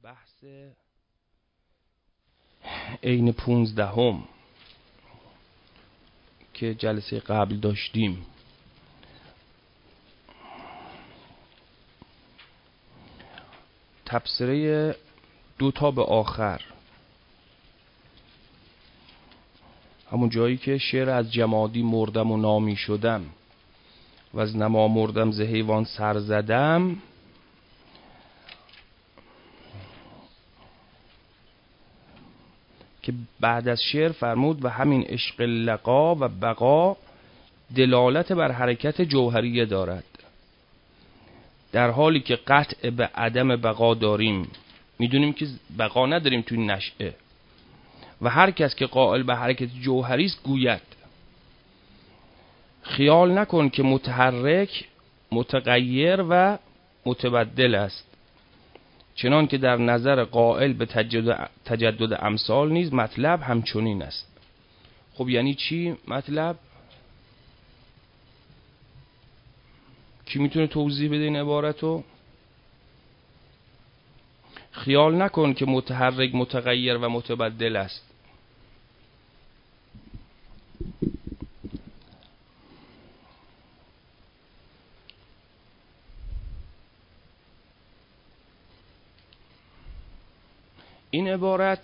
بحث عین 15 که جلسه قبل داشتیم. تبصره 2 تا به آخر، همون جایی که شعر از جمادی مردم و نامی شدم و از نما مردم ز حیوان سر زدم، که بعد از شعر فرمود و همین عشق لقا و بقا دلالت بر حرکت جوهریه دارد، در حالی که قطع به عدم بقا داریم. میدونیم که بقا نداریم توی نشأه و هر کس که قائل به حرکت جوهری است گوید خیال نکن که متحرک متغیر و متبدل است، چنان که در نظر قائل به تجدد امثال نیز مطلب همچنین است. خب یعنی چی مطلب؟ کی میتونه توضیح بده این عبارتو؟ خیال نکن که متحرک متغیر و متبدل است. این عبارت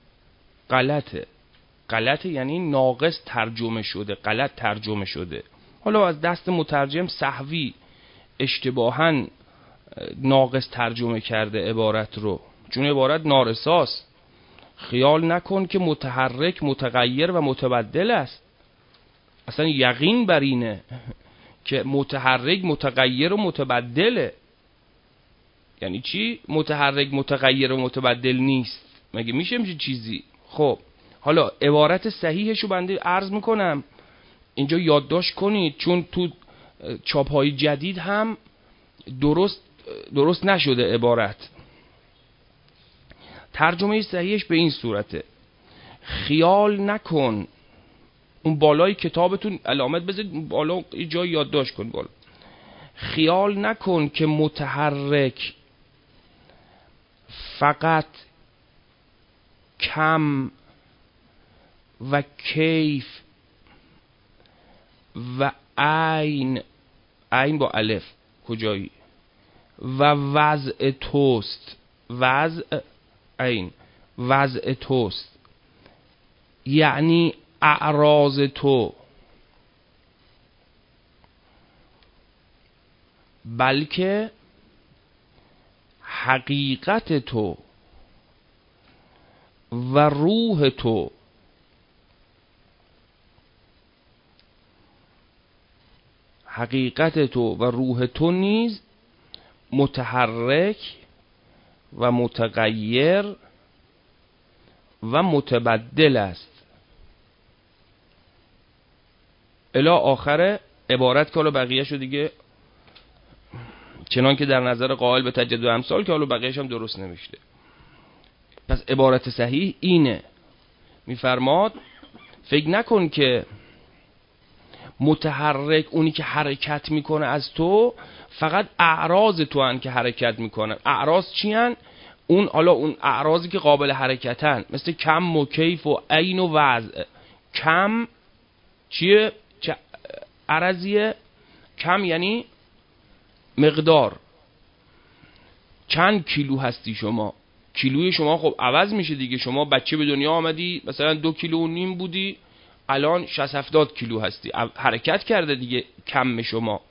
غلطه یعنی ناقص ترجمه شده، غلط ترجمه شده. حالا از دست مترجم سهوی اشتباهاً ناقص ترجمه کرده عبارت رو، چون عبارت نارساست. خیال نکن که متحرک متغیر و متبدل است. اصلا یقین بر اینه که متحرک متغیر و متبدله. یعنی چی متحرک متغیر و متبدل نیست؟ مگه میشه همچین چیزی؟ خب حالا عبارت صحیحشو بنده عرض میکنم اینجا یادداشت کنید، چون تو چاپ‌های جدید هم درست نشده عبارت. ترجمه صحیحش به این صورته: خیال نکن، اون بالای کتابتون علامت بذارید بالا، این جای یادداشت کن بالا، خیال نکن که متحرک فقط کم و کیف و عین با الف کجایی و وضع توست، وضع توست یعنی اعراض تو، بلکه حقیقت تو و روح تو. حقیقت تو و روح تو نیز متحرک و متغیر و متبدل است. الی آخر عبارت که حالا بقیه شو دیگه چنان که در نظر قائل به تجدد امثال، که حالا بقیهش هم درست نوشته. پس عبارت صحیح اینه، میفرماد فکر نکن که متحرک اونی که حرکت میکنه از تو فقط اعراض تو هن که حرکت میکنن. اعراض چی هن؟ اون اعراضی که قابل حرکتن، مثل کم و کیف و عین و وضع. کم چیه؟ چه عرضیه؟ کم یعنی مقدار. چند کیلو هستی شما؟ کیلوی شما خب عوض میشه دیگه. شما بچه به دنیا آمدی مثلا 2.5 کیلو بودی، الان 60-70 کیلو هستی، حرکت کرده دیگه کم شما.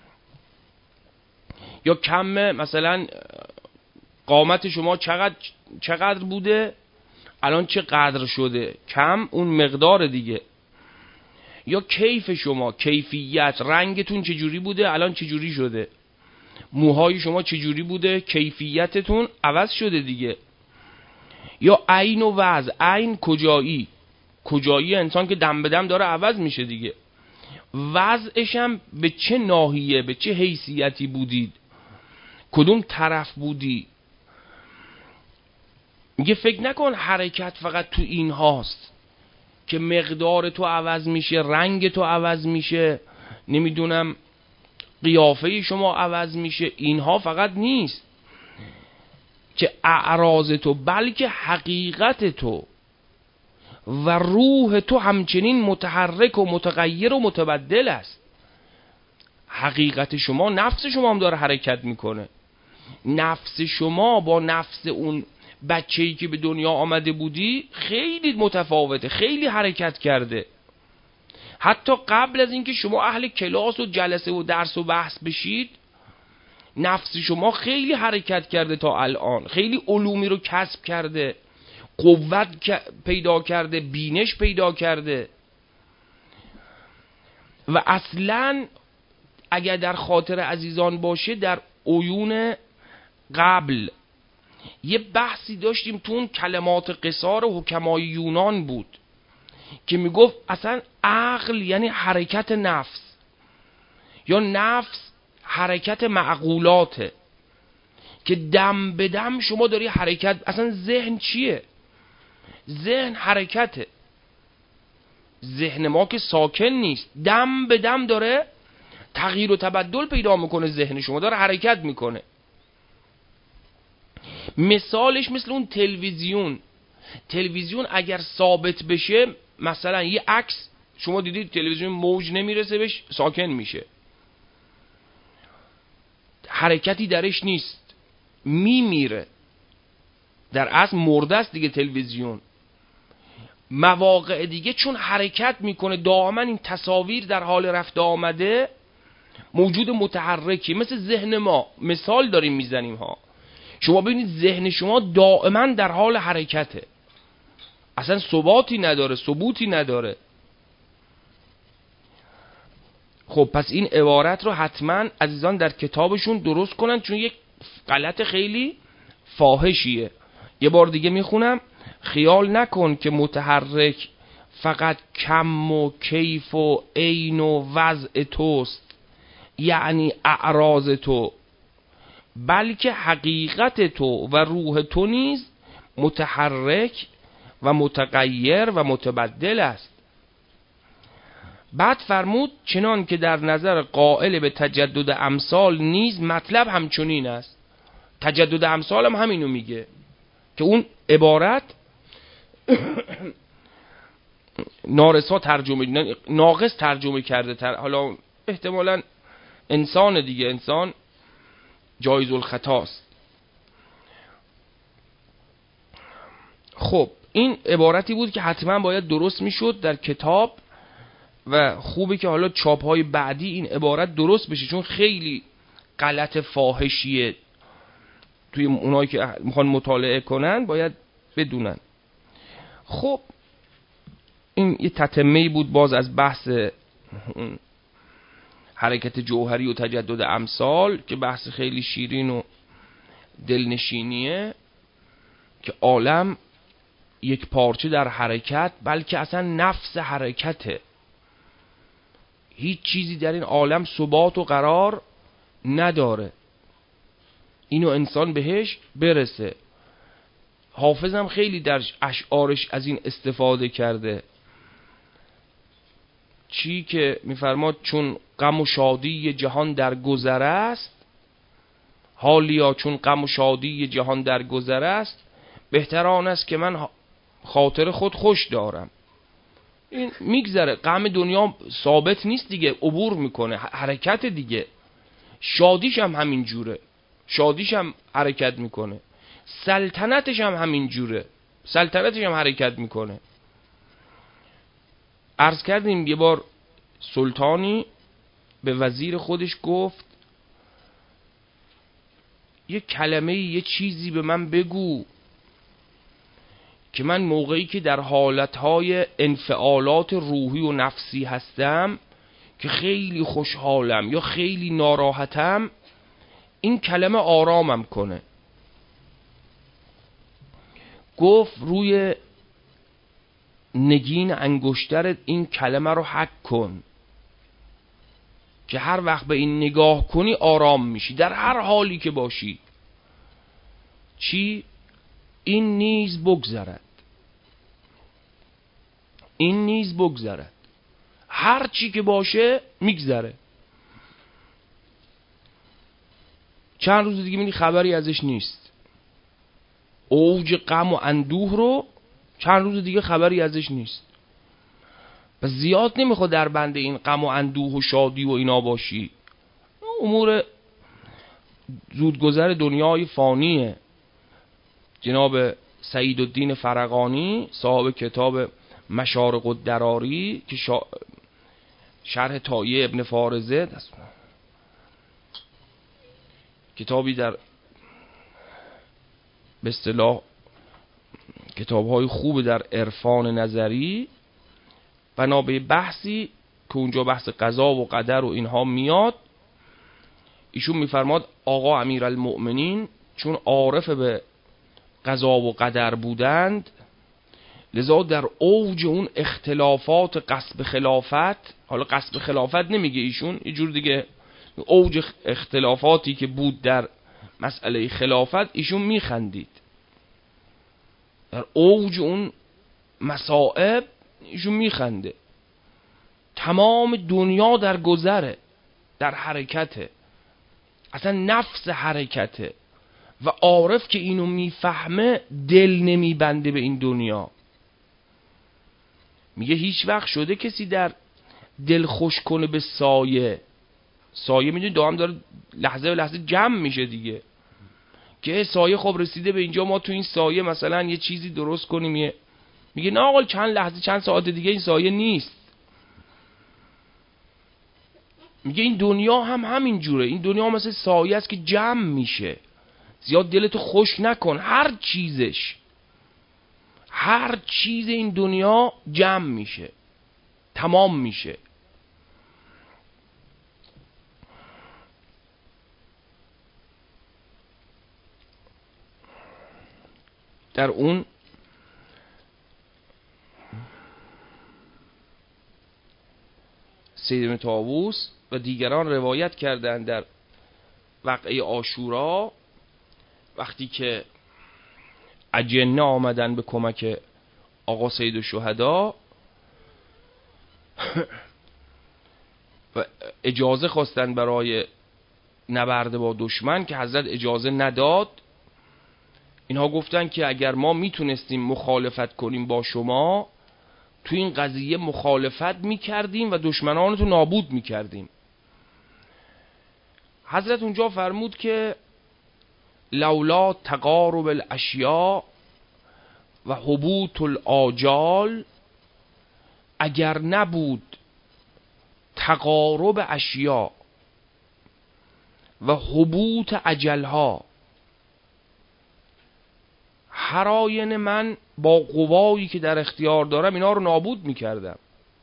یا کم مثلا قامت شما چقدر بوده، الان چقدر شده، کم اون مقدار دیگه. یا کیف شما، کیفیت، رنگتون چجوری بوده الان چجوری شده، موهای شما چجوری بوده، کیفیتتون عوض شده دیگه. یا عین و وضع، عین کجایی انسان که دم به دم داره عوض میشه دیگه. وضعش هم به چه ناحیه، به چه حیثیتی بودید، کدوم طرف بودی. میگه فکر نکن حرکت فقط تو این هاست که مقدار تو عوض میشه، رنگ تو عوض میشه، نمیدونم قیافه شما عوض میشه. اینها فقط نیست. که اعراض تو بلکه حقیقت تو و روح تو همچنین متحرک و متغیر و متبدل است. حقیقت شما، نفس شما هم داره حرکت میکنه. نفس شما با نفس اون بچه‌ای که به دنیا آمده بودی خیلی متفاوته، خیلی حرکت کرده. حتی قبل از اینکه شما اهل کلاس و جلسه و درس و بحث بشید، نفس شما خیلی حرکت کرده تا الان، خیلی علومی رو کسب کرده، قوت پیدا کرده، بینش پیدا کرده. و اصلا اگر در خاطر عزیزان باشه، در عیون قبل یه بحثی داشتیم تو اون کلمات قصار حکمای یونان بود که میگفت اصلا عقل یعنی حرکت نفس، یا نفس حرکت معقولاته که دم به دم شما داری حرکت. اصلا ذهن چیه؟ ذهن حرکته. ذهن ما که ساکن نیست، دم به دم داره تغییر و تبدل پیدا میکنه، ذهن شما داره حرکت میکنه. مثالش مثل اون تلویزیون اگر ثابت بشه، مثلا یه عکس شما دیدید تلویزیون موج نمیرسه بهش، ساکن میشه، حرکتی درش نیست، میمیره، در اصل مرده است دیگه تلویزیون. مواقع دیگه چون حرکت میکنه دائما، این تصاویر در حال رفت آمده، موجود متحرکی مثل ذهن ما. مثال داریم میزنیم ها، شما ببینید ذهن شما دائما در حال حرکته، اصلا ثباتی نداره، ثبوتی نداره. خب پس این عبارت رو حتما عزیزان در کتابشون درست کنن، چون یک غلط خیلی فاحشیه. یه بار دیگه میخونم: خیال نکن که متحرک فقط کم و کیف و عین و وضع توست، یعنی اعراض تو، بلکه حقیقت تو و روح تو نیز متحرک و متغیر و متبدل است. بعد فرمود: چنان که در نظر قائل به تجدد امثال نیز مطلب همچنین است. تجدد امثال هم همینو میگه که اون عبارت نارسا ترجمه، ناقص ترجمه کرده. حالا احتمالاً انسان دیگه، انسان جایز الخطاست. خب این عبارتی بود که حتما باید درست میشد در کتاب، و خوبه که حالا چاپ‌های بعدی این عبارت درست بشه، چون خیلی غلط فاحشیه. توی اونایی که میخوان مطالعه کنن باید بدونن. خب این یه تتمه‌ای بود باز از بحث حرکت جوهری و تجدد امثال، که بحث خیلی شیرین و دلنشینیه که عالم یک پارچه در حرکت، بلکه اصلا نفس حرکته. هیچ چیزی در این عالم ثبات و قرار نداره، اینو انسان بهش برسه. حافظم خیلی در اشعارش از این استفاده کرده. چی که میفرماد: چون غم و شادی جهان در گذر است، حالیا چون غم و شادی جهان در گذر است، بهتر آن است که من خاطر خود خوش دارم. این میگذره، غم دنیا ثابت نیست دیگه، عبور میکنه، حرکت دیگه. شادیش هم همین جوره، شادیش هم حرکت میکنه. سلطنتش هم همین جوره، سلطنتش هم حرکت میکنه. عرض کردیم یه بار سلطانی به وزیر خودش گفت: یه کلمه، یه چیزی به من بگو که من موقعی که در حالتهای انفعالات روحی و نفسی هستم، که خیلی خوشحالم یا خیلی ناراحتم، این کلمه آرامم کنه. گفت: روی نگین انگشترت این کلمه رو حک کن که هر وقت به این نگاه کنی آرام میشی، در هر حالی که باشی. چی؟ این نیز بگذرد، این نیز بگذرد. هر چی که باشه میگذره، چند روز دیگه میبینی خبری ازش نیست. اوج غم و اندوه رو چند روز دیگه خبری ازش نیست. پس زیاد نمیخواد در بند این غم و اندوه و شادی و اینا باشی. امور زودگذر دنیای فانیه. جناب سعیدالدین فرغانی صاحب کتاب مشارق الدراری که شرح طایه ابن فارزه، کتابی در به اصطلاح کتاب‌های خوب در عرفان نظری، بنا به بحثی که اونجا بحث قضا و قدر و اینها میاد، ایشون میفرماد آقا امیرالمؤمنین چون عارف به قضا و قدر بودند، لذا در اوج اون اختلافات قصب خلافت، حالا قصب خلافت نمیگه ایشون، یه جور دیگه، اوج اختلافاتی که بود در مسئله خلافت، ایشون میخندید. در اوج اون مصائب ایشون میخنده. تمام دنیا در گذره، در حرکته، اصلا نفس حرکته و عارف که اینو میفهمه دل نمیبنده به این دنیا. میگه هیچ وقت شده کسی در دل خوش کنه به سایه میدونی دائم داره لحظه به لحظه جمع میشه دیگه، که سایه خب رسیده به اینجا، ما تو این سایه مثلا یه چیزی درست کنیم. میگه نه آقا چند لحظه چند ساعت دیگه این سایه نیست. میگه این دنیا هم همین جوره، این دنیا مثل سایه است که جمع میشه. زیاد دلتو خوش نکن، هر چیز این دنیا جمع میشه، تمام میشه. در اون سید بن طاووس و دیگران روایت کردند در وقعه عاشورا، وقتی که اجنه آمدن به کمک آقا سید الشهدا و اجازه خواستن برای نبرد با دشمن که حضرت اجازه نداد. اینها گفتن که اگر ما میتونستیم مخالفت کنیم با شما، تو این قضیه مخالفت میکردیم و دشمنانتو نابود میکردیم. حضرت اونجا فرمود که لولا تقارب الاشیاء و حبوط الآجال، اگر نبود تقارب اشیاء و حبوط اجلها، هر آینه من با قوایی که در اختیار دارم اینا رو نابود میکردم.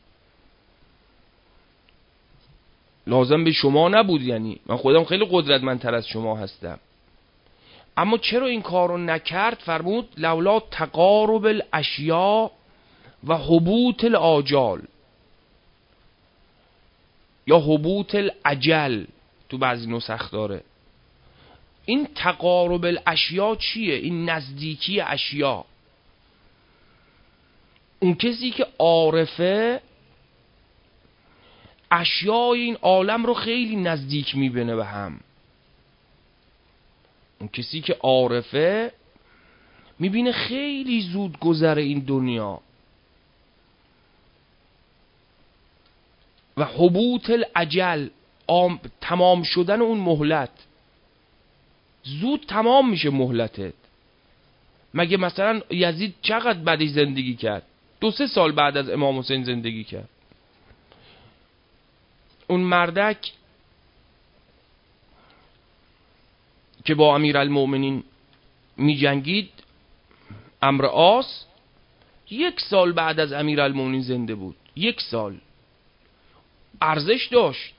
لازم به شما نبود، یعنی من خودم خیلی قدرتمندتر از شما هستم. اما چرا این کار رو نکرد؟ فرمود لولا تقارب الاشیاء و حبوط الآجال، یا حبوط الاجل تو بعضی نسخ داره. این تقارب الاشیاء چیه؟ این نزدیکی اشیاء. اون کسی که عارفه اشیای این عالم رو خیلی نزدیک میبینه به هم. اون کسی که عارفه میبینه خیلی زود گذره این دنیا. و حبوط الاجل، تمام شدن اون مهلت، زود تمام میشه مهلتت. مگه مثلا یزید چقدر بعدش زندگی کرد؟ 2-3 سال بعد از امام حسین زندگی کرد. اون مردک که با امیرالمؤمنین می جنگید، عمرو عاص، 1 سال بعد از امیرالمؤمنین زنده بود. 1 سال ارزش داشت.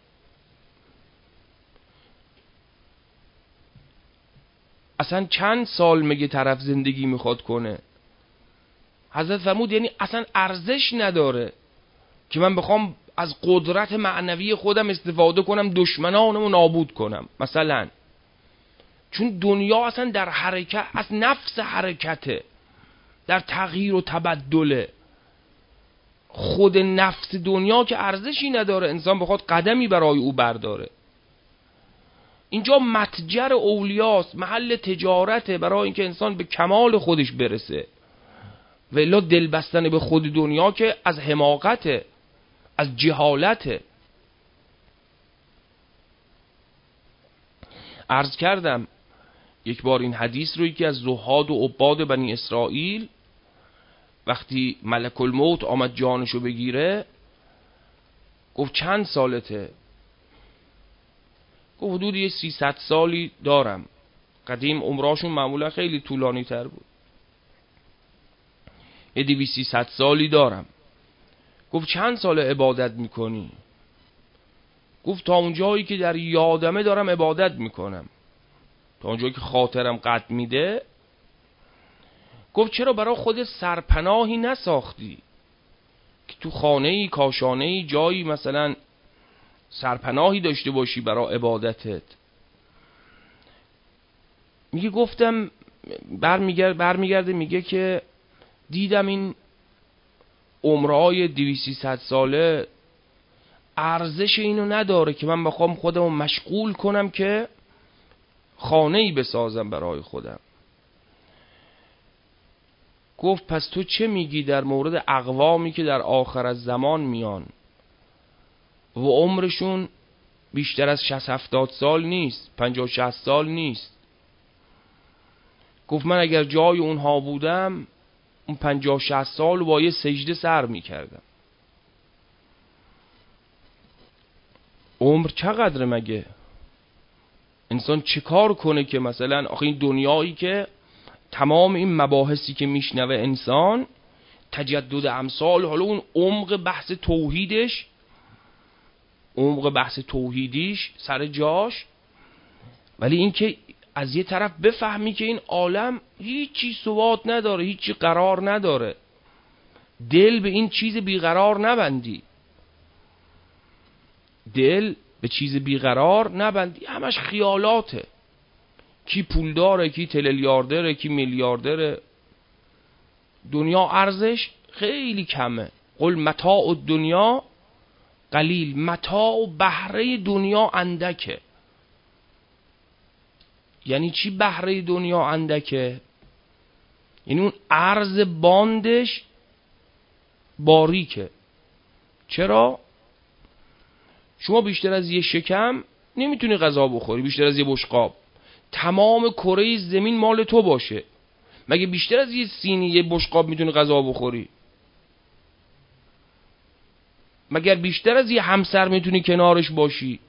اصلا چند سال میگه طرف زندگی میخواد کنه؟ حضرت فرمود یعنی اصلا ارزش نداره که من بخوام از قدرت معنوی خودم استفاده کنم دشمنانمو نابود کنم مثلا. چون دنیا اصلا در حرکت، از نفس حرکته، در تغییر و تبدله. خود نفس دنیا که ارزشی نداره انسان بخواد قدمی برای او برداره. اینجا متجر اولیاست، محل تجارته برای اینکه انسان به کمال خودش برسه. و الا دل بستن به خود دنیا که از حماقته، از جهالته. عرض کردم یک بار این حدیث رو یکی از زهاد و عباد بنی اسرائیل وقتی ملک الموت آمد جانشو بگیره گفت چند سالته؟ گفت حدود یه 300 سالی دارم. قدیم عمراشون معمولا خیلی طولانی تر بود. یه 200-300 سالی دارم. گفت چند سال عبادت میکنی؟ گفت تا اونجایی که در یادمه دارم عبادت میکنم، تا اونجایی که خاطرم قد میده. گفت چرا برای خود سرپناهی نساختی که تو خانه‌ای، کاشانه‌ای، جایی مثلا سرپناهی داشته باشی برای عبادتت؟ میگه گفتم برمیگرده میگه که دیدم این عمرهای 200-300 ساله ارزش اینو نداره که من بخوام خودمو مشغول کنم که خانه‌ای بسازم برای خودم. گفت پس تو چه میگی در مورد اقوامی که در آخر از زمان میان و عمرشون بیشتر از 60-70 سال نیست، 50-60 سال نیست؟ گفت من اگر جای اونها بودم اون 50-60 سال با یه سجده سر میکردم. عمر چقدر مگه؟ انسان چه کار کنه که مثلا آخه این دنیایی که تمام این مباحثی که میشنوه انسان تجدد امثال، حالا اون عمق بحث توحیدیش سر جاش، ولی این که از یه طرف بفهمی که این عالم هیچی ثبات نداره، هیچی قرار نداره، دل به این چیز بیقرار نبندی، دل به چیز بیقرار نبندی، همش خیالاته. کی پول داره، کی تریلیاردره، کی میلیاردره. دنیا ارزش خیلی کمه. قل متاع الدنیا قلیل، متاع و بهره دنیا اندکه. یعنی چی بهره دنیا اندکه؟ یعنی اون ارز باندش باریکه. چرا؟ شما بیشتر از یه شکم نمیتونی غذا بخوری، بیشتر از یه بشقاب. تمام کره زمین مال تو باشه، مگه بیشتر از یه سینی یه بشقاب میتونی غذا بخوری؟ مگر بیشتر از یه همسر میتونی کنارش باشی؟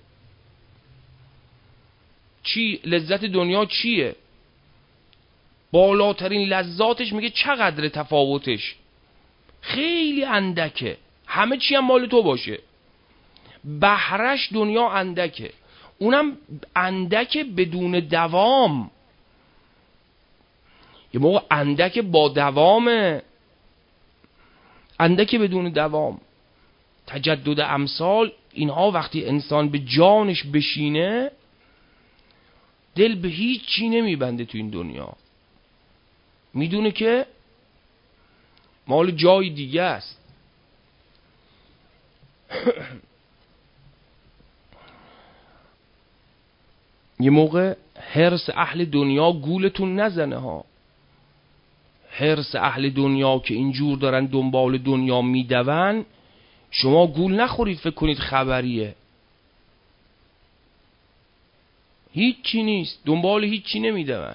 چی لذت دنیا چیه؟ بالاترین لذاتش میگه چقدر تفاوتش؟ خیلی اندکه. همه چی هم مال تو باشه. بهرش دنیا اندکه، اونم اندکه بدون دوام. یه موقع اندکه با دوامه، اندکه بدون دوام. تجدد امثال اینها وقتی انسان به جانش بشینه دل به هیچ چی نمیبنده تو این دنیا. میدونه که مال جای دیگه است. یه موقع حرص اهل دنیا گولتون نزنه ها. حرص اهل دنیا که اینجور دارن دنبال دنیا میدون، شما گول نخورید فکر کنید خبریه. هیچی نیست، دنبال هیچی نمیدون.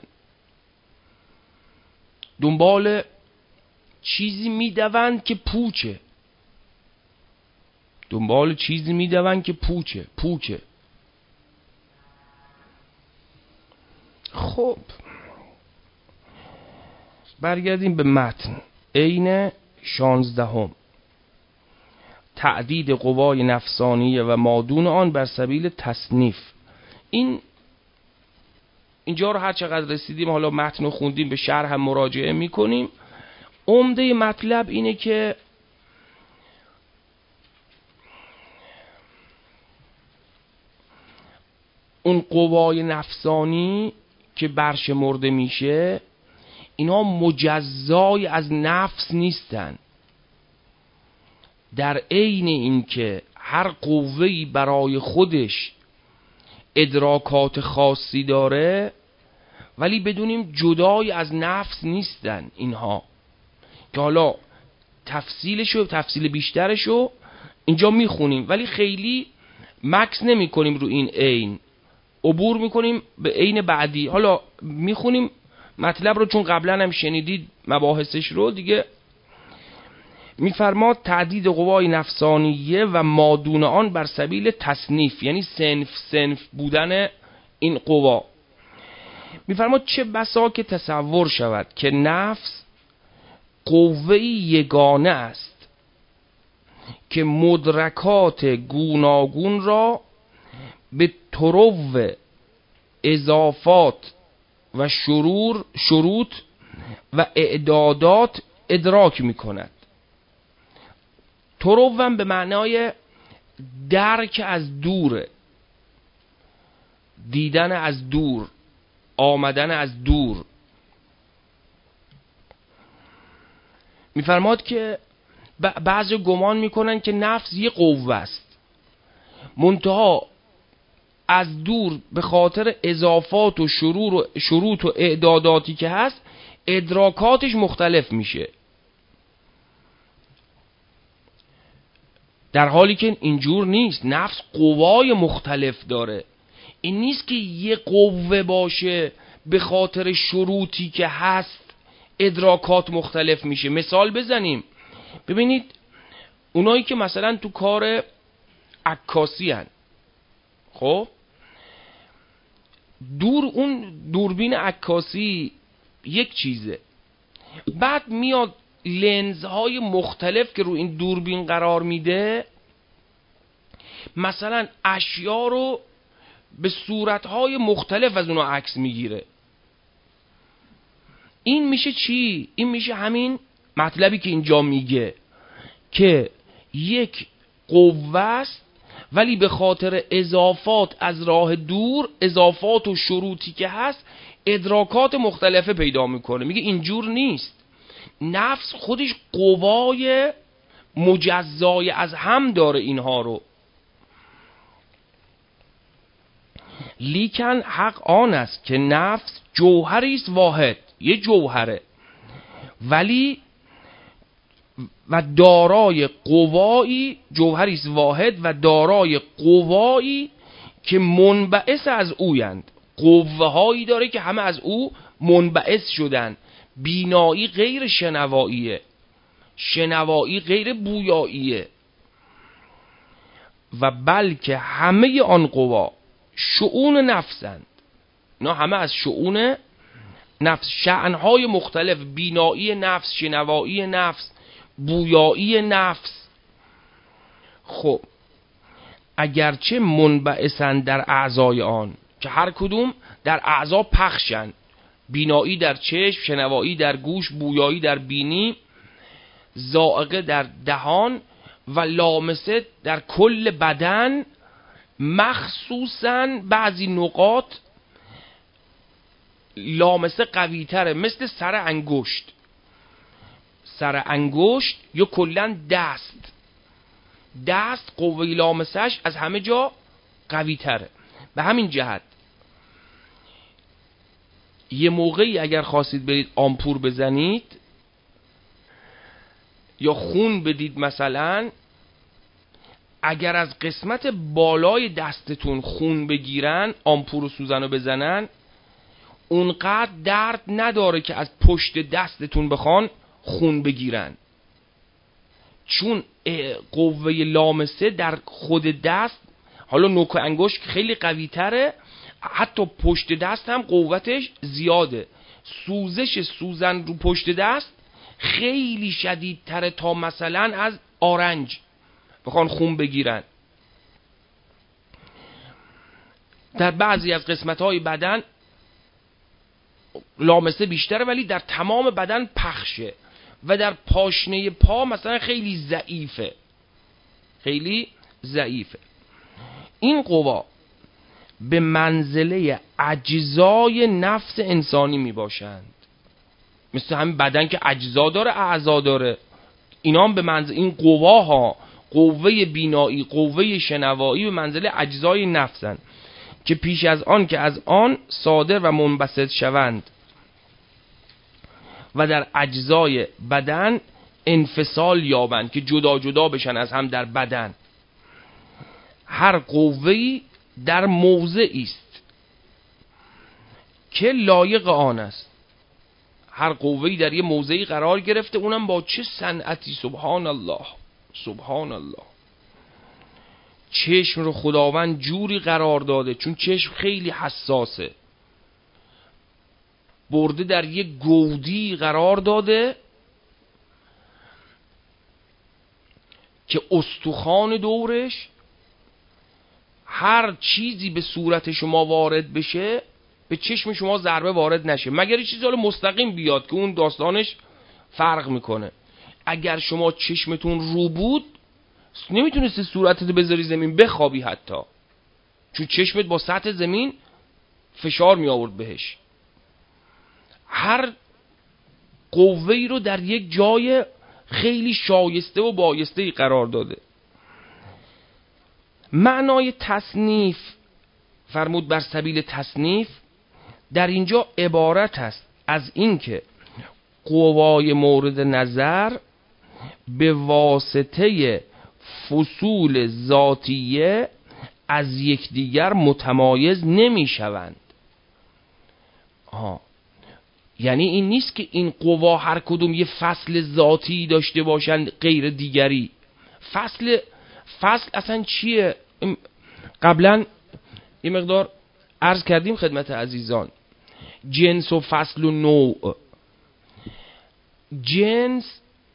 دنبال چیزی میدون که پوچه. دنبال چیزی میدون که پوچه. خب برگردیم به متن. عین 16 تعدید قوای نفسانیه و مادون آن بر سبیل تصنیف. اینجا رو هر چقدر رسیدیم، حالا متن رو خوندیم، به شرح هم مراجعه میکنیم. عمده مطلب اینه که اون قوای نفسانی که برشمرده میشه اینا مجزای از نفس نیستن. در عین این که هر قوه‌ای برای خودش ادراکات خاصی داره، ولی بدونیم جدای از نفس نیستن اینها، که حالا تفصیل بیشترشو اینجا میخونیم ولی خیلی مکس نمی کنیم رو این عین، عبور میکنیم به عین بعدی. حالا میخونیم مطلب رو چون قبلا هم شنیدید مباحثش رو دیگه. میفرماد تعدید قوای نفسانیه و مادون آن بر سبیل تصنیف، یعنی صنف بودن این قوا. میفرماد چه بسا که تصور شود که نفس قوه‌ای یگانه است که مدرکات گوناگون را به طرو اضافات و شروط و اعدادات ادراک می کند. طرو به معنای درک از دوره، دیدن از دور، آمدن از دور. میفرماد که بعضی گمان میکنن که نفس یه قوه است، منتها از دور به خاطر اضافات و شروط و اعداداتی که هست ادراکاتش مختلف میشه، در حالی که اینجور نیست. نفس قوای مختلف داره. این نیست که یه قوه باشه به خاطر شروطی که هست ادراکات مختلف میشه. مثال بزنیم، ببینید اونایی که مثلا تو کار عکاسی هن، خب اون دوربین عکاسی یک چیزه، بعد میاد لنزهای مختلف که رو این دوربین قرار میده، مثلا اشیا رو به صورتهای مختلف از اونها عکس میگیره. این میشه چی؟ این میشه همین مطلبی که اینجا میگه که یک قوه است ولی به خاطر اضافات از راه دور، اضافات و شروطی که هست ادراکات مختلفه پیدا میکنه. میگه اینجور نیست، نفس خودش قوای مجزای از هم داره اینها رو. لیکن حق آن است که نفس جوهری است واحد، یه جوهره، ولی و دارای قوایی، جوهری است واحد و دارای قوایی که منبعث از اویند. قوه هایی داره که همه از او منبعث شدن. بینایی غیر شنواییه، شنوایی غیر بویاییه. و بلکه همه آن قوا شؤون نفسند، اینا همه از شؤون نفس، شأنهای مختلف، بینایی نفس، شنوایی نفس، بویایی نفس. خب اگرچه منبعثند در اعضای آن، که هر کدوم در اعضا پخشن، بینایی در چشم، شنوایی در گوش، بویایی در بینی، ذائقه در دهان و لامسه در کل بدن، مخصوصاً بعضی نقاط لامسه قوی تره، مثل سر انگشت یا کلاً دست قوه لامسهش از همه جا قوی تره. به همین جهت یه موقعی اگر خواستید برید آمپور بزنید یا خون بدید مثلا، اگر از قسمت بالای دستتون خون بگیرن، آمپور و سوزن رو بزنن، اونقدر درد نداره که از پشت دستتون بخوان خون بگیرن، چون قوه لامسه در خود دست، حالا نوک انگشت خیلی قوی تره، حتی پشت دست هم قوتش زیاده. سوزش سوزن رو پشت دست خیلی شدیدتره تا مثلا از آرنج بخوان خون بگیرن. در بعضی از قسمت‌های بدن لامسه بیشتره ولی در تمام بدن پخشه، و در پاشنه پا مثلا خیلی ضعیفه. این قوا به منزله اجزای نفس انسانی می باشند، مثل همین بدن که اجزا داره، اعضا داره، اینا هم به منزله این قواها، قوه بینایی، قوه شنوایی، به منزله اجزای نفسن، که پیش از آن که از آن صادر و منبسط شوند و در اجزای بدن انفصال یابند، که جدا جدا بشن از هم در بدن. هر قوه‌ای در موضعی است که لایق آن است. هر قوه‌ای در یه موضعی قرار گرفته، اونم با چه صنعتی. سبحان الله، سبحان الله. چشم رو خداوند جوری قرار داده، چون چشم خیلی حساسه، برده در یه گودی قرار داده که استخوان دورش هر چیزی به صورت شما وارد بشه به چشم شما ضربه وارد نشه، مگر یه چیزی حالا مستقیم بیاد که اون داستانش فرق میکنه. اگر شما چشمتون رو بود نمیتونستی صورتت بذاری زمین بخوابی حتی، چون چشمت با سطح زمین فشار می آورد بهش. هر قوه‌ای رو در یک جای خیلی شایسته و بایسته قرار داده. معنای تصنیف فرمود بر سبیل تصنیف در اینجا عبارت است از اینکه قوای مورد نظر به واسطه فصول ذاتیه از یکدیگر متمایز نمی شوند. یعنی این نیست که این قوا هر کدوم یه فصل ذاتی داشته باشند غیر دیگری. فصل اصلا چیه؟ قبلا یه مقدار عرض کردیم خدمت عزیزان. جنس و فصل و نوع. جنس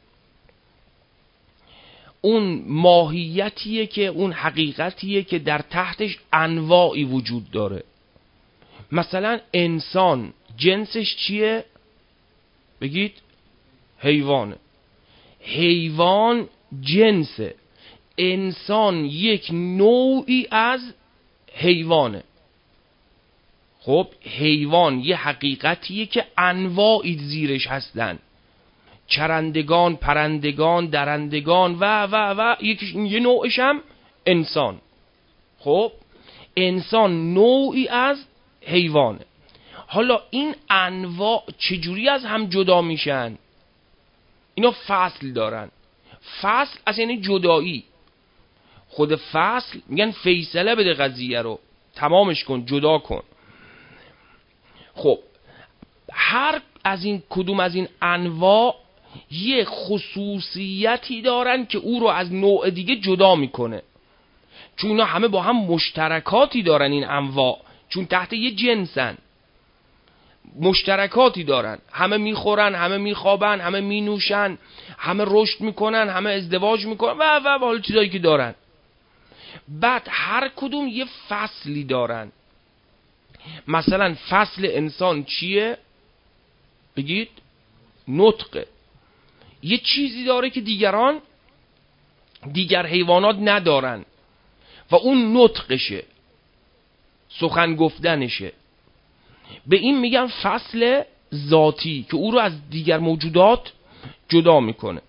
اون ماهیتیه که اون حقیقتیه که در تحتش انواعی وجود داره. مثلا انسان جنسش چیه؟ بگید حیوانه. حیوان جنسه. انسان یک نوعی از حیوانه. خب حیوان یه حقیقتیه که انواعی زیرش هستن، چرندگان، پرندگان، درندگان و یه نوعش هم انسان. خب انسان نوعی از حیوانه. حالا این انواع چجوری از هم جدا میشن؟ اینا فصل دارن. فصل از یعنی جدایی. خود فصل میگن فیصله بده قضیه رو، تمامش کن، جدا کن. خب هر از این کدوم از این انواع یه خصوصیتی دارن که او رو از نوع دیگه جدا میکنه، چون اینا همه با هم مشترکاتی دارن. این انواع چون تحت یه جنسن، مشترکاتی دارن. همه میخورن، همه میخوابن، همه مینوشن، همه رشد میکنن، همه ازدواج میکنن و حال چیزایی که دارن. بعد هر کدوم یه فصلی دارن. مثلا فصل انسان چیه؟ بگید نطقه. یه چیزی داره که دیگر حیوانات ندارن و اون نطقشه، سخن گفتنشه. به این میگن فصل ذاتی که او رو از دیگر موجودات جدا میکنه.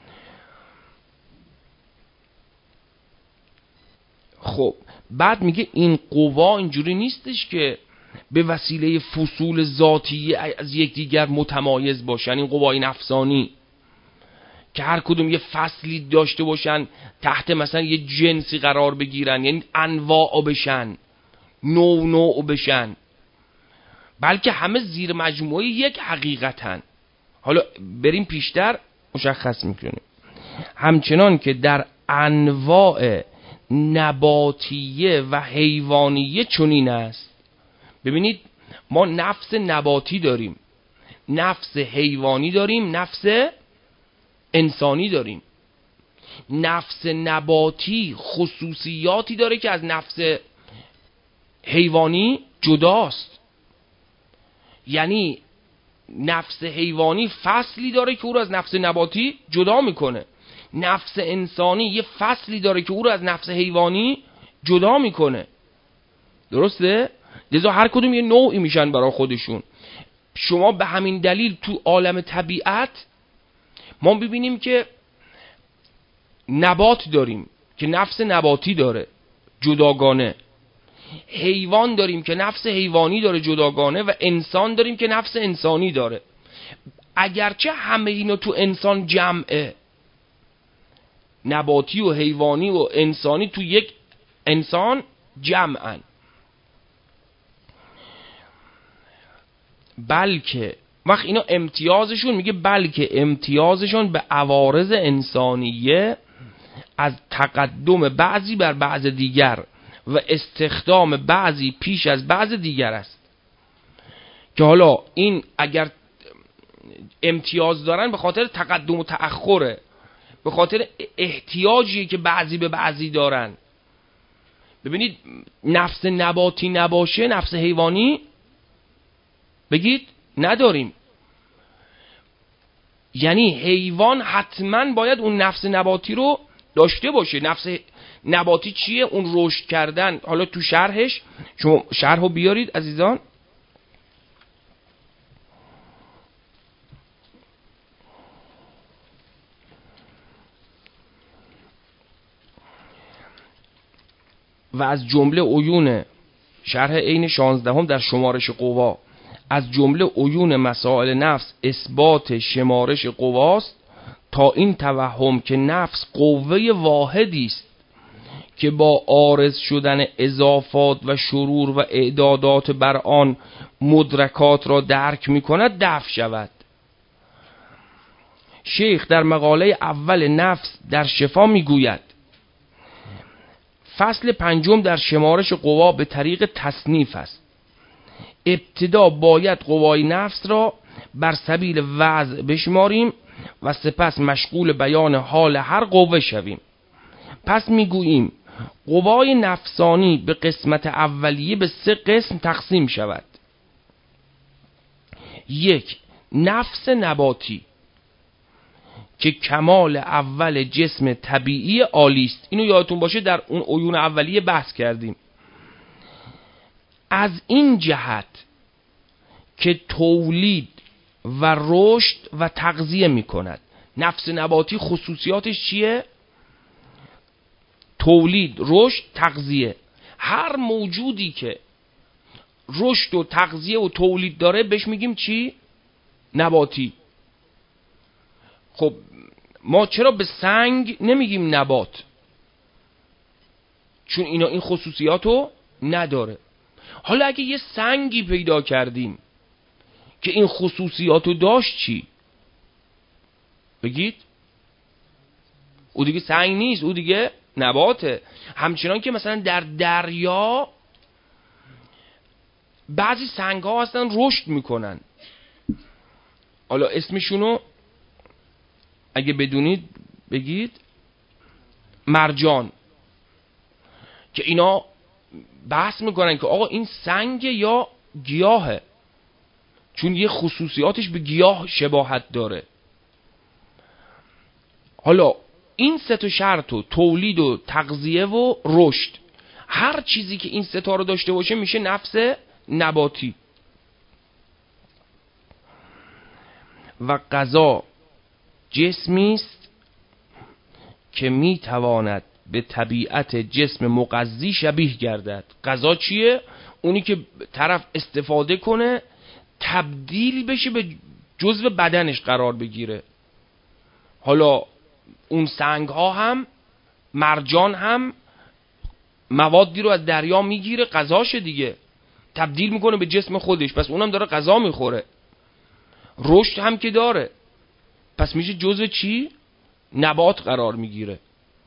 خب بعد میگه این قوا اینجوری نیستش که به وسیله فصول ذاتی از یکدیگر متمایز باشن. این قوای نفسانی که هر کدوم یه فصلی داشته باشن، تحت مثلا یه جنسی قرار بگیرن، یعنی انواع بشن، نوع بشن، بلکه همه زیر مجموعه یک حقیقتن. حالا بریم پیشتر مشخص میکنیم. همچنان که در انواع نباتیه و حیوانیه چنین است. ببینید ما نفس نباتی داریم، نفس حیوانی داریم، نفس انسانی داریم. نفس نباتی خصوصیاتی داره که از نفس حیوانی جداست. یعنی نفس حیوانی فصلی داره که او رو از نفس نباتی جدا میکنه. نفس انسانی یه فصلی داره که او رو از نفس حیوانی جدا میکنه. درسته؟ لذا هر کدوم یه نوعی میشن برای خودشون. شما به همین دلیل تو عالم طبیعت ما ببینیم که نبات داریم که نفس نباتی داره جداگانه. حیوان داریم که نفس حیوانی داره جداگانه و انسان داریم که نفس انسانی داره. اگرچه همه اینا تو انسان جمعه، نباتی و حیوانی و انسانی تو یک انسان جمعن، بلکه وقت اینا امتیازشون میگه بلکه امتیازشون به عوارض انسانیه از تقدم بعضی بر بعض دیگر و استخدام بعضی پیش از بعض دیگر است. که حالا این اگر امتیاز دارن به خاطر تقدم و تأخره، به خاطر احتیاجی که بعضی به بعضی دارن. ببینید نفس نباتی نباشه نفس حیوانی بگید نداریم. یعنی حیوان حتما باید اون نفس نباتی رو داشته باشه. نفس نباتی چیه؟ اون رشد کردن. حالا تو شرحش شما شرحو بیارید عزیزان. و از جمله عیون شرح عین 16 در شمارش قوا، از جمله عیون مسائل نفس اثبات شمارش قواست تا این توهم که نفس قوه واحدی است که با عارض شدن اضافات و شرور و اعدادات بر آن مدرکات را درک می کند دفع شود. شیخ در مقاله اول نفس در شفا می گوید فصل 5 در شمارش قوا به طریق تصنیف است. ابتدا باید قوای نفس را بر سبیل وضع بشماریم و سپس مشغول بیان حال هر قوه شویم. پس میگوییم قوای نفسانی به قسمت اولیه به 3 قسم تقسیم شود. 1. نفس نباتی که کمال اول جسم طبیعی عالی است. اینو یادتون باشه در اون عیون اولیه بحث کردیم. از این جهت که تولید و رشد و تغذیه می کند. نفس نباتی خصوصیاتش چیه؟ تولید، رشد، تغذیه. هر موجودی که رشد و تغذیه و تولید داره بهش میگیم چی؟ نباتی. خب ما چرا به سنگ نمیگیم نبات؟ چون اینا این خصوصیاتو نداره. حالا اگه یه سنگی پیدا کردیم که این خصوصیاتو داشت چی؟ بگید. او دیگه سنگ نیست، او دیگه نباته. همچنان که مثلا در دریا بعضی سنگ ها هستن رشد میکنن. حالا اسمشونو اگه بدونید بگید. مرجان. که اینا بحث میکنن که آقا این سنگ یا گیاهه، چون یه خصوصیاتش به گیاه شباهت داره. حالا این 3 شرط و تولید و تغذیه و رشد، هر چیزی که این 3 رو داشته باشه میشه نفس نباتی. و غذا جسمی است که میتواند به طبیعت جسم مغذی شبیه گردد. غذا چیه؟ اونی که طرف استفاده کنه تبدیل بشه به جزء بدنش قرار بگیره. حالا اون سنگ ها هم، مرجان هم موادی رو از دریا میگیره، غذاشه دیگه، تبدیل میکنه به جسم خودش، پس اونم داره غذا میخوره. رشد هم که داره، پس میشه جزء چی؟ نبات قرار میگیره.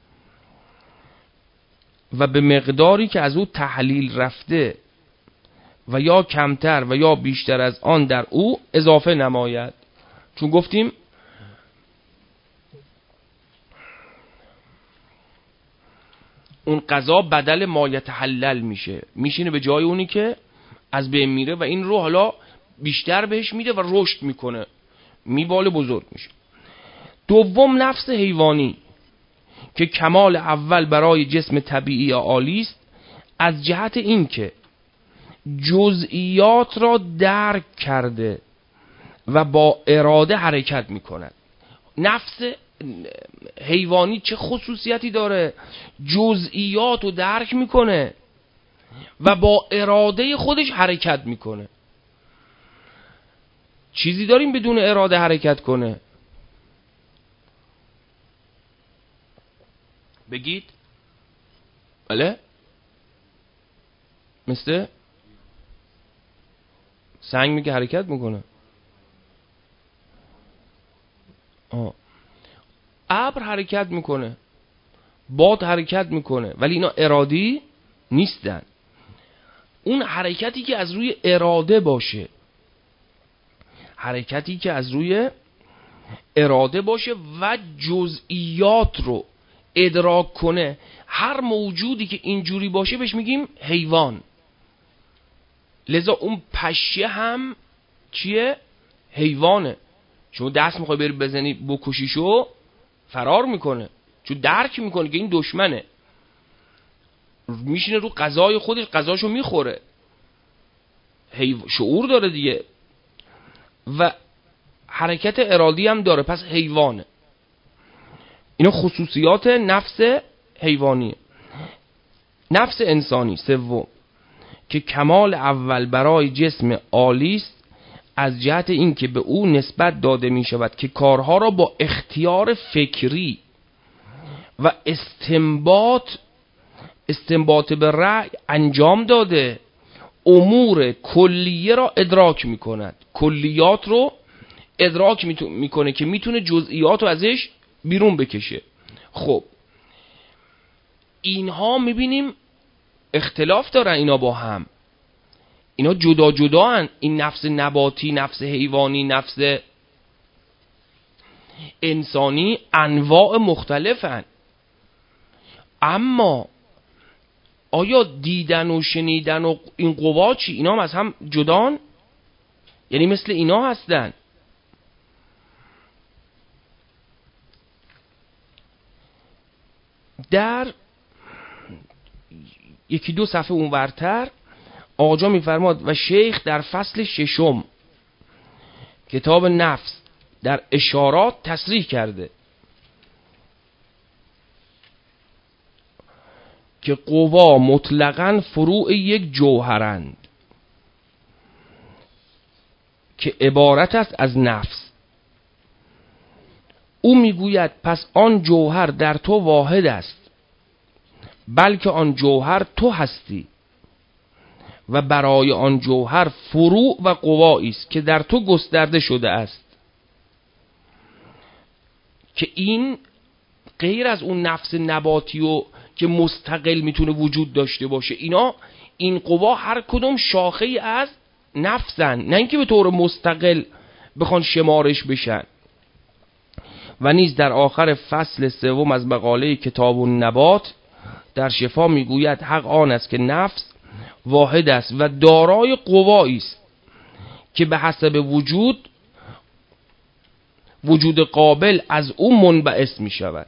و به مقداری که از او تحلیل رفته و یا کمتر و یا بیشتر از آن در او اضافه نماید. چون گفتیم اون غذا بدل ما یتحلل میشه، میشینه به جای اونی که از بین میره و این رو حالا بیشتر بهش میده و رشد میکنه، میباله، بزرگ میشه. دوم نفس حیوانی که کمال اول برای جسم طبیعی عالی است، از جهت این که جزئیات را درک کرده و با اراده حرکت میکند. نفس حیوانی چه خصوصیتی داره؟ جزئیات رو درک میکنه و با اراده خودش حرکت میکنه. چیزی داریم بدون اراده حرکت کنه؟ بگید. بله؟ مثل سنگ میگه حرکت میکنه. ابر حرکت میکنه، باد حرکت میکنه، ولی اینا ارادی نیستن. اون حرکتی که از روی اراده باشه، حرکتی که از روی اراده باشه و جزئیات رو ادراک کنه. هر موجودی که اینجوری باشه بهش میگیم حیوان. لذا اون پشه هم چیه؟ حیوانه. شما دست میخوای بری بزنی بکشیشو، فرار میکنه، چون درک میکنه که این دشمنه، میشینه رو غذای خودش، غذاشو میخوره. شعور داره دیگه و حرکت ارادی هم داره، پس حیوانه. اینا خصوصیات نفس حیوانیه. نفس انسانی سوم که کمال اول برای جسم عالی است، از جهت این که به او نسبت داده می شود که کارها را با اختیار فکری و استنباط به رأی انجام داده، امور کلیه را ادراک می کند. کلیات رو ادراک میکنه که میتونه جزئیات رو ازش بیرون بکشه. خب اینها میبینیم اختلاف دارن اینا با هم، اینا جدا جدا هن. این نفس نباتی، نفس حیوانی، نفس انسانی انواع مختلف هن. اما آیا دیدن و شنیدن و این قوا چی؟ اینا هم از هم جدان؟ یعنی مثل اینا هستن؟ در یکی دو صفحه اونورتر آقا میفرماد و شیخ در فصل 6 کتاب نفس در اشارات تصریح کرده که قوا مطلقاً فروع یک جوهرند که عبارت است از نفس. او میگوید پس آن جوهر در تو واحد است، بلکه آن جوهر تو هستی و برای آن جوهر فروع و قوایی است که در تو گسترده شده است، که این غیر از اون نفس نباتی و که مستقل میتونه وجود داشته باشه. این قوا هر کدوم شاخه ای از نفسن، نه اینکه به طور مستقل بخوان شمارش بشن. و نیز در آخر فصل 3 از مقاله کتاب النبات در شفا میگوید حق آن است که نفس واحد است و دارای قوایی است که به حسب وجود قابل از او منبعث می شود.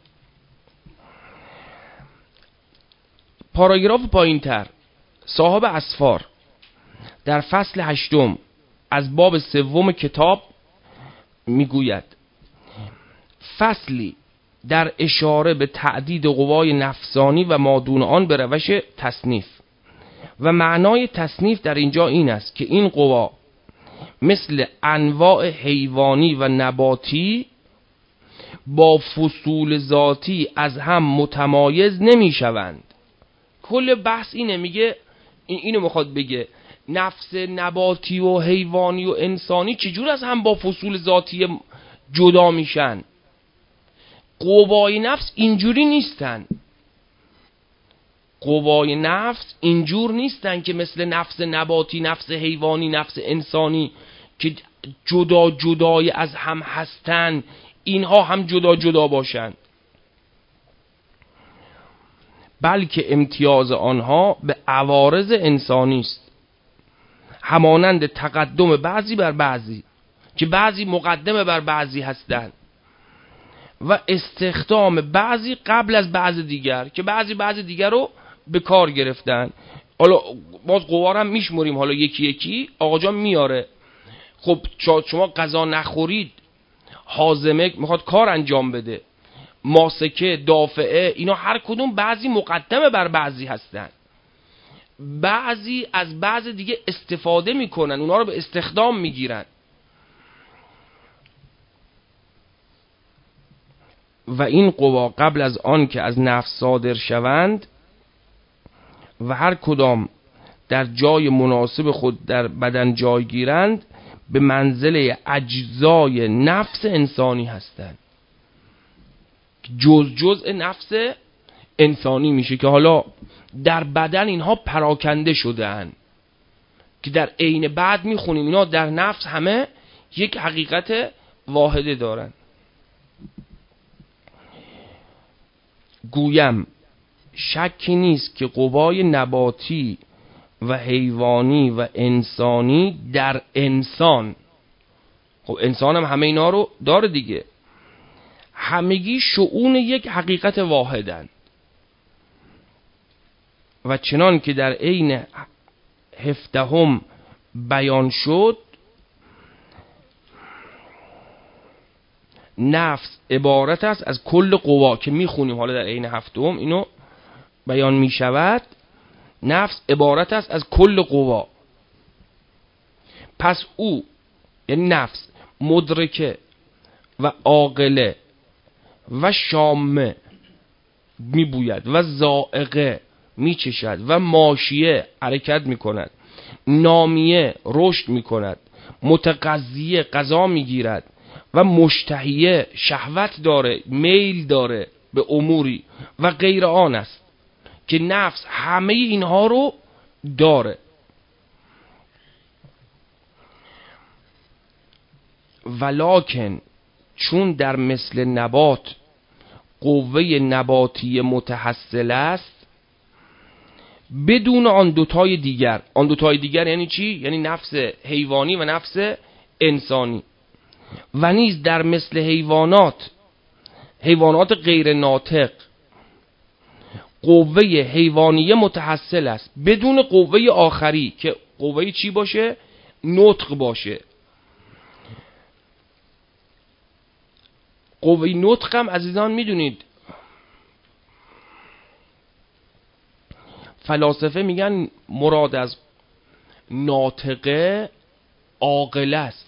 پاراگراف پایین تر صاحب اسفار در فصل 8 از باب 3 کتاب میگوید فصلی در اشاره به تعدید قوای نفسانی و مادون آن به روش تصنیف. و معنای تصنیف در اینجا این است که این قوا مثل انواع حیوانی و نباتی با فصول ذاتی از هم متمایز نمی شوند. کل بحث اینه، میگه اینو میخواد بگه نفس نباتی و حیوانی و انسانی چجور از هم با فصول ذاتی جدا میشن. قوای نفس اینجوری نیستن. قوای نفس اینجور نیستن که مثل نفس نباتی، نفس حیوانی، نفس انسانی که جدا جدای از هم هستن، اینها هم جدا جدا باشن، بلکه امتیاز آنها به عوارض انسانی است، همانند تقدم بعضی بر بعضی که بعضی مقدمه بر بعضی هستند و استخدام بعضی قبل از بعض دیگر که بعضی دیگر رو به کار گرفتن. حالا باز قوار هم میشموریم، حالا یکی یکی آقا جان میاره. خب شما غذا نخورید، هاضمه میخواد کار انجام بده، ماسکه، دافعه، اینا هر کدوم بعضی مقدمه بر بعضی هستن. بعضی از بعض دیگه استفاده میکنن، اونا رو به استخدام میگیرن. و این قوا قبل از آن که از نفس صادر شوند و هر کدام در جای مناسب خود در بدن جای گیرند، به منزله اجزای نفس انسانی هستند. جزء نفس انسانی میشه که حالا در بدن اینها پراکنده شده اند، که در عین بعد میخونیم اینا در نفس همه یک حقیقت واحده دارن. گویم شکی نیست که قوای نباتی و حیوانی و انسانی در انسان، خب انسان هم همه اینا رو داره دیگه، همگی شؤون یک حقیقت واحدن. و چنان که در عین 17 بیان شد، نفس عبارت است از کل قوا، که میخونیم حالا در عین 7 اینو بیان میشود. نفس عبارت است از کل قوا. پس او یعنی نفس مدرکه و عاقله و شامه میبوید و ذائقه میچشد و ماشیه حرکت میکند، نامیه رشد میکند، متغذیه غذا میگیرد و مشتهیه شهوت داره، میل داره به اموری و غیر آن است که نفس همه اینها رو داره. ولکن چون در مثل نبات قوه نباتی متحصل است بدون آن دوتای دیگر. آن دوتای دیگر یعنی چی؟ یعنی نفس حیوانی و نفس انسانی. و نیز در مثل حیوانات غیر ناطق قوه حیوانیه متحصل است بدون قوه آخری، که قوه چی باشه؟ نطق باشه. قوه نطق هم عزیزان میدونید فلاسفه میگن مراد از ناطقه عاقل است.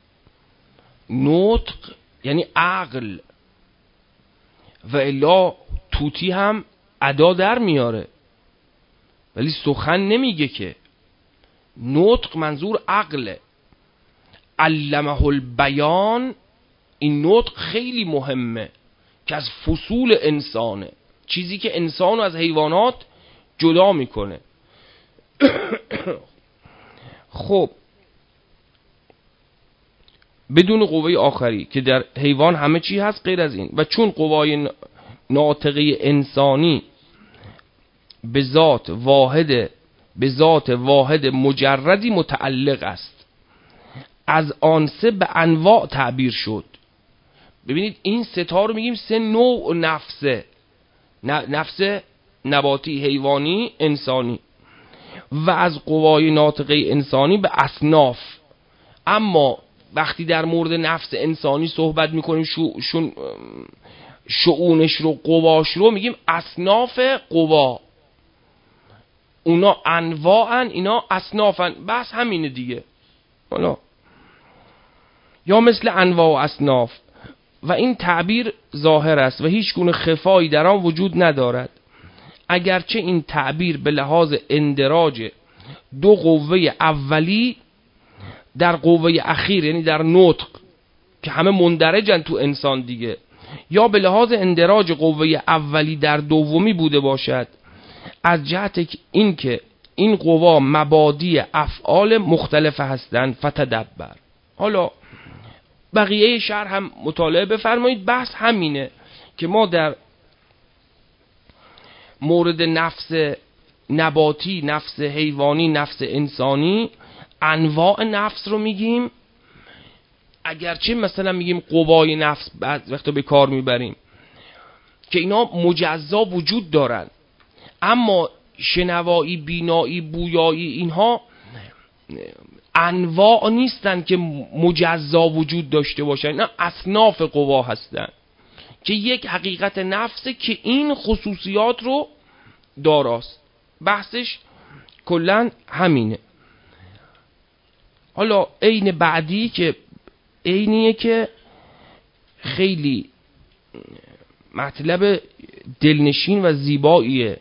نطق یعنی عقل، و الا توتی هم ادا در میاره ولی سخن نمیگه. که نطق منظور عقله. علمه البیان، این نطق خیلی مهمه که از فصول انسانه، چیزی که انسانو از حیوانات جدا میکنه. خب بدون قوه آخری که در حیوان همه چی هست غیر از این. و چون قوای ناطقه انسانی به ذات واحد مجردی متعلق است، از آن سه به انواع تعبیر شد. ببینید این سه تا رو میگیم سه نوع نفسه، نفس نباتی، حیوانی، انسانی. و از قوای ناطقه انسانی به اصناف. اما وقتی در مورد نفس انسانی صحبت میکنیم شؤونش رو، قواش رو، میگیم اصناف قوا. اونا انواعن، اینا اصنافن، بس همینه دیگه. حالا یا مثل انواع و اصناف. و این تعبیر ظاهر است و هیچ گونه خفایی در آن وجود ندارد، اگرچه این تعبیر به لحاظ اندراج دو قوه اولی در قوه اخیر، یعنی در نطق که همه مندرجن تو انسان دیگه، یا به لحاظ اندراج قوه اولی در دومی بوده باشد، از جهت این که این قوا مبادی افعال مختلفه هستند. فتدبر. حالا بقیه شرح هم مطالعه بفرمایید. بحث همینه که ما در مورد نفس نباتی، نفس حیوانی، نفس انسانی انواع نفس رو میگیم. اگرچه مثلا میگیم قوای نفس بعد وقتا به کار میبریم که اینا مجزا وجود دارن، اما شنوایی، بینایی، بویایی اینها انواع نیستن که مجزا وجود داشته باشن. اینا اصناف قوا هستن که یک حقیقت نفسه که این خصوصیات رو داراست. بحثش کلا همینه. حالا عین بعدی که عینیه که خیلی مطلب دلنشین و زیباییه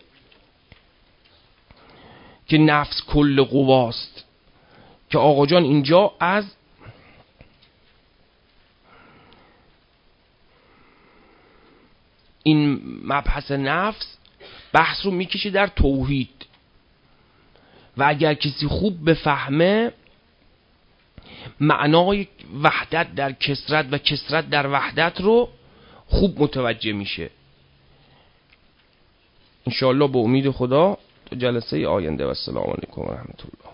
که نفس کل قواست، که آقا جان اینجا از این مبحث نفس بحث رو میکشه در توحید و اگر کسی خوب بفهمه معنای وحدت در کثرت و کثرت در وحدت رو خوب متوجه میشه. انشاءالله به امید خدا تا جلسه آینده و السلام علیکم و رحمت الله.